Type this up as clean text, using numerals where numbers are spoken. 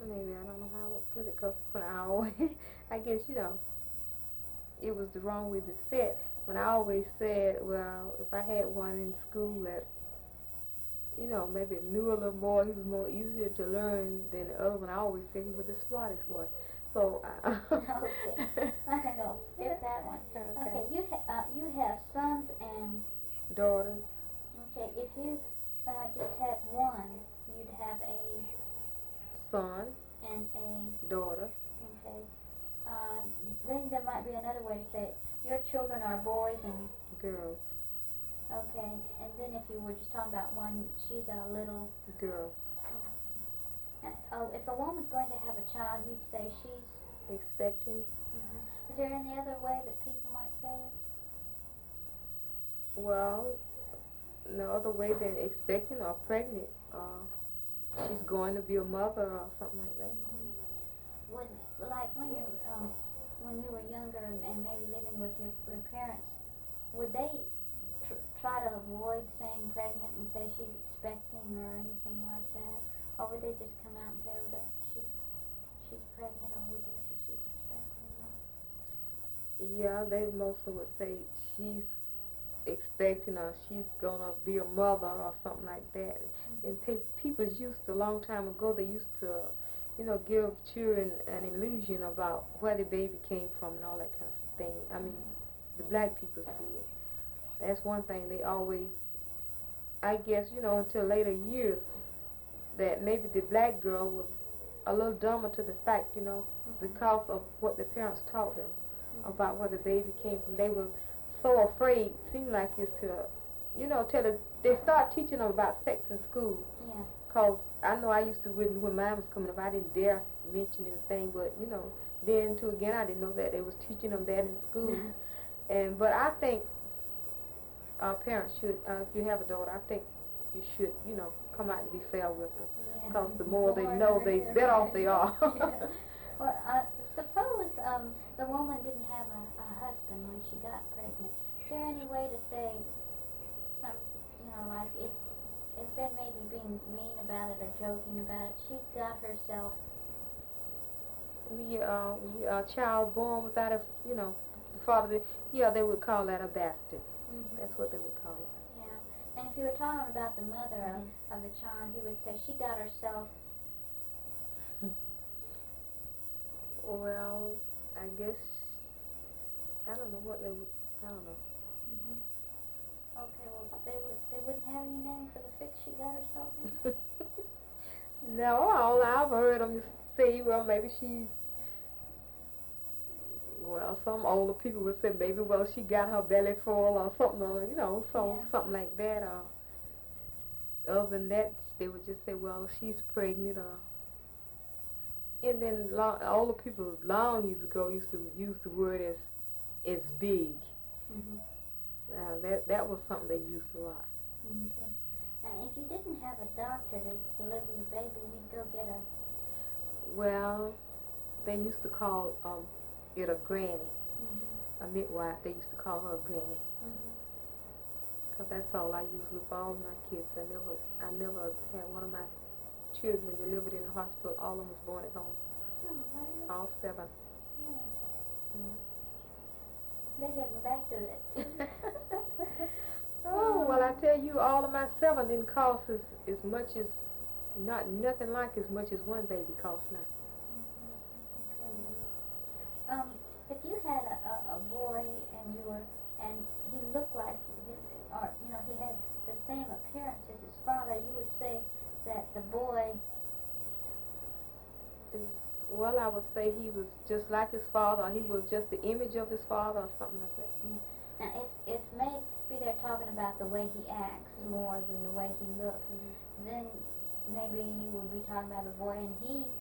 maybe I don't know how I would put it, because when I always, I guess, it was the wrong way to say it. When I always said, well, if I had one in school that, maybe knew a little more, he was more easier to learn than the other one, I always said he was the smartest one. So, Okay. I think I'll skip that one. Okay, you have sons and daughters, okay. If you just had one, you'd have a son, and a daughter, okay. Then there might be another way to say it. Your children are boys and girls, okay. And then if you were just talking about one, she's a little girl, if a woman's going to have a child, you'd say she's. expecting. Is there any other way that people might say it? Well, no other way than expecting or pregnant. She's going to be a mother or something like that. When, like when you were younger and maybe living with your parents, would they try to avoid saying pregnant and say she's expecting or anything like that, or would they just come out and say that she's pregnant, or would they say she's expecting? Yeah, they mostly would say she's expecting or she's gonna be a mother or something like that. And people used to, a long time ago, they used to, give children an illusion about where the baby came from and all that kind of thing. I mean, the black people did. That's one thing they always, I guess, until later years, that maybe the black girl was a little dumber to the fact, because of what the parents taught them about where the baby came from. They were so afraid, seemed like it's to, till they start teaching them about sex in school. Yeah. Because I know I used to, when mine was coming up, I didn't dare mention anything, but, then too again, I didn't know that they was teaching them that in school. But I think our parents should, if you have a daughter, I think you should, come out and be fair with them. Because the more they know, the better off they are. Yeah. Well, suppose the woman didn't have a husband when she got pregnant. Is there any way to say some, like if they're maybe being mean about it or joking about it, she's got herself. A child born without a, the father, they would call that a bastard. That's what they would call it. Yeah. And if you were talking about the mother of the child, you would say she got herself. Well, I guess, I don't know what they would, I don't know. Okay, well, they wouldn't have any name for the fix she got herself in? No, all I've heard them say, well, maybe she's, well, some older people would say maybe, well, she got her belly full or something, something like that. Or other than that, they would just say, well, she's pregnant, or. And then older people long years ago used to use the word as big. That was something they used a lot. Okay. And if you didn't have a doctor to deliver your baby, you'd go get a. Well, they used to call it a granny, a midwife. They used to call her a granny. Because that's all I used with all my kids. I never had one of my children delivered in the hospital. All of them was born at home. Oh, right. All 7. Yeah. They're getting back to that. Oh, well, I tell you, all of my 7 didn't cost as much as, nothing like as much as one baby costs now. If you had a boy and he looked like, he had the same appearance as his father, you would say that the boy. Well, I would say he was just like his father, or he was just the image of his father, or something like that. Yeah. Now, if maybe they're talking about the way he acts more than the way he looks, then maybe you would be talking about the boy, and he